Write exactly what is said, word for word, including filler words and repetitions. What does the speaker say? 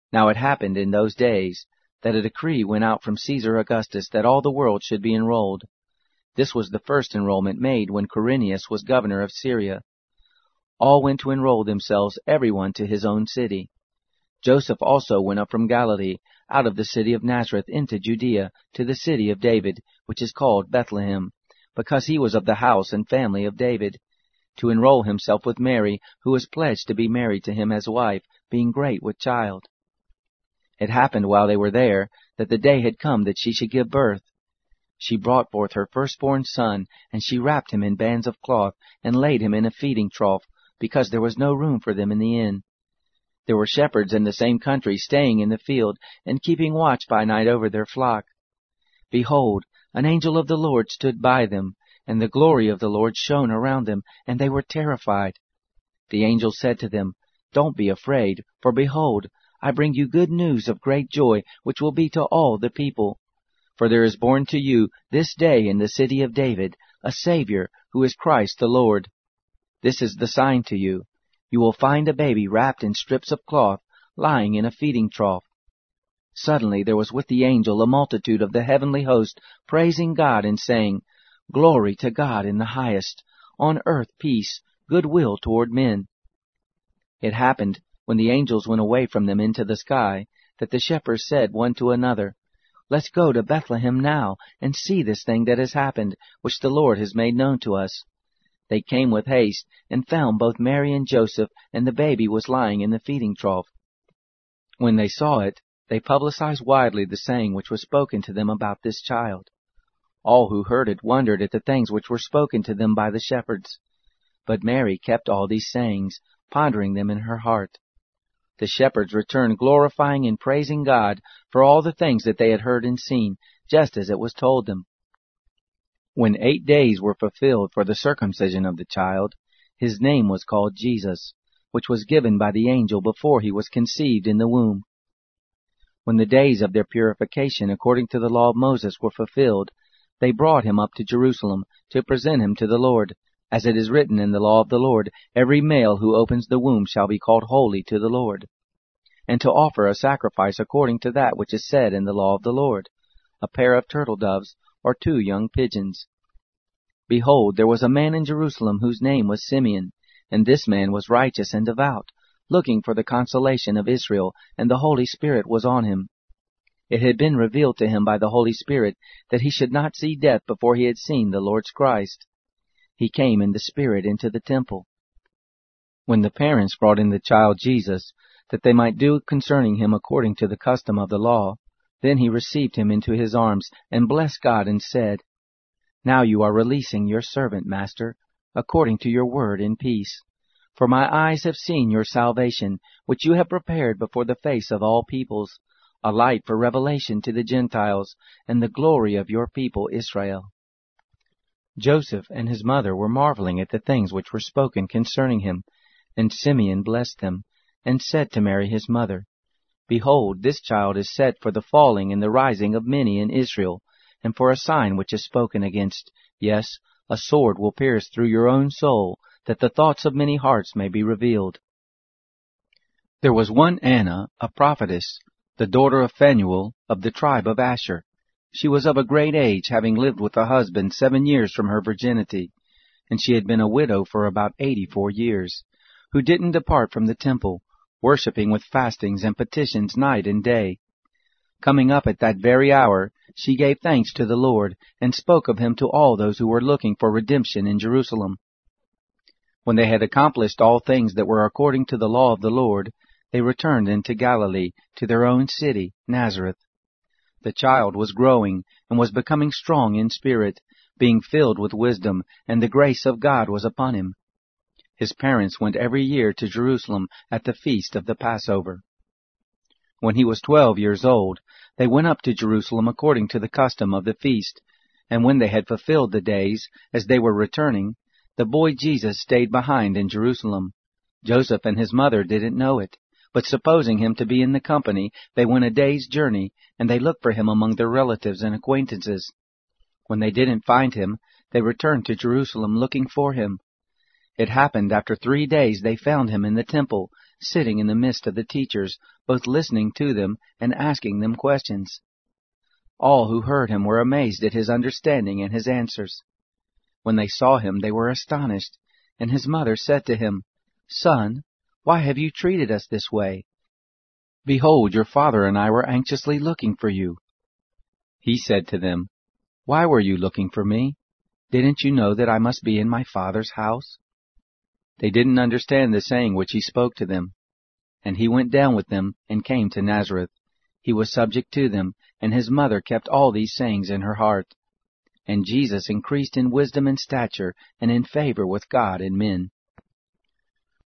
Now it happened in those days that a decree went out from Caesar Augustus that all the world should be enrolled. This was the first enrollment made when Quirinius was governor of Syria. All went to enroll themselves, everyone to his own city. Joseph also went up from Galilee, out of the city of Nazareth into Judea, to the city of David, which is called Bethlehem, because he was of the house and family of David, to enroll himself with Mary, who was pledged to be married to him as wife, being great with child. It happened while they were there, that the day had come that she should give birth. She brought forth her firstborn son, and she wrapped him in bands of cloth, and laid him in a feeding trough, because there was no room for them in the inn. There were shepherds in the same country staying in the field, and keeping watch by night over their flock. Behold, an angel of the Lord stood by them, and the glory of the Lord shone around them, and they were terrified. The angel said to them, Don't be afraid, for behold, I bring you good news of great joy, which will be to all the people. For there is born to you this day in the city of David a Savior, who is Christ the Lord. This is the sign to you. You will find a baby wrapped in strips of cloth, lying in a feeding trough. Suddenly there was with the angel a multitude of the heavenly host, praising God and saying, Glory to God in the highest, on earth peace, goodwill toward men. It happened, when the angels went away from them into the sky, that the shepherds said one to another, Let's go to Bethlehem now, and see this thing that has happened, which the Lord has made known to us. They came with haste, and found both Mary and Joseph, and the baby was lying in the feeding trough. When they saw it, they publicized widely the saying which was spoken to them about this child. All who heard it wondered at the things which were spoken to them by the shepherds. But Mary kept all these sayings, pondering them in her heart. The shepherds returned glorifying and praising God for all the things that they had heard and seen, just as it was told them. When eight days were fulfilled for the circumcision of the child, his name was called Jesus, which was given by the angel before he was conceived in the womb. When the days of their purification according to the law of Moses were fulfilled, they brought him up to Jerusalem to present him to the Lord. As it is written in the law of the Lord, every male who opens the womb shall be called holy to the Lord. And to offer a sacrifice according to that which is said in the law of the Lord, a pair of turtle doves, or two young pigeons. Behold, there was a man in Jerusalem whose name was Simeon, and this man was righteous and devout, looking for the consolation of Israel, and the Holy Spirit was on him. It had been revealed to him by the Holy Spirit that he should not see death before he had seen the Lord's Christ. He came in the Spirit into the temple. When the parents brought in the child Jesus, that they might do concerning him according to the custom of the law, then he received him into his arms, and blessed God, and said, Now you are releasing your servant, Master, according to your word in peace. For my eyes have seen your salvation, which you have prepared before the face of all peoples, a light for revelation to the Gentiles, and the glory of your people Israel. Joseph and his mother were marveling at the things which were spoken concerning him, and Simeon blessed them, and said to Mary his mother, Behold, this child is set for the falling and the rising of many in Israel, and for a sign which is spoken against. Yes, a sword will pierce through your own soul, that the thoughts of many hearts may be revealed. There was one Anna, a prophetess, the daughter of Phanuel, of the tribe of Asher. She was of a great age, having lived with a husband seven years from her virginity, and she had been a widow for about eighty-four years, who didn't depart from the temple, worshipping with fastings and petitions night and day. Coming up at that very hour, she gave thanks to the Lord, and spoke of him to all those who were looking for redemption in Jerusalem. When they had accomplished all things that were according to the law of the Lord, they returned into Galilee, to their own city, Nazareth. The child was growing, and was becoming strong in spirit, being filled with wisdom, and the grace of God was upon him. His parents went every year to Jerusalem at the feast of the Passover. When he was twelve years old, they went up to Jerusalem according to the custom of the feast, and when they had fulfilled the days, as they were returning, the boy Jesus stayed behind in Jerusalem. Joseph and his mother didn't know it, but supposing him to be in the company, they went a day's journey, and they looked for him among their relatives and acquaintances. When they didn't find him, they returned to Jerusalem looking for him. It happened after three days they found him in the temple, sitting in the midst of the teachers, both listening to them and asking them questions. All who heard him were amazed at his understanding and his answers. When they saw him, they were astonished, and his mother said to him, "Son, why have you treated us this way? Behold, your father and I were anxiously looking for you." He said to them, "Why were you looking for me? Didn't you know that I must be in my Father's house?" They didn't understand the saying which he spoke to them. And he went down with them and came to Nazareth. He was subject to them, and his mother kept all these sayings in her heart. And Jesus increased in wisdom and stature, and in favor with God and men.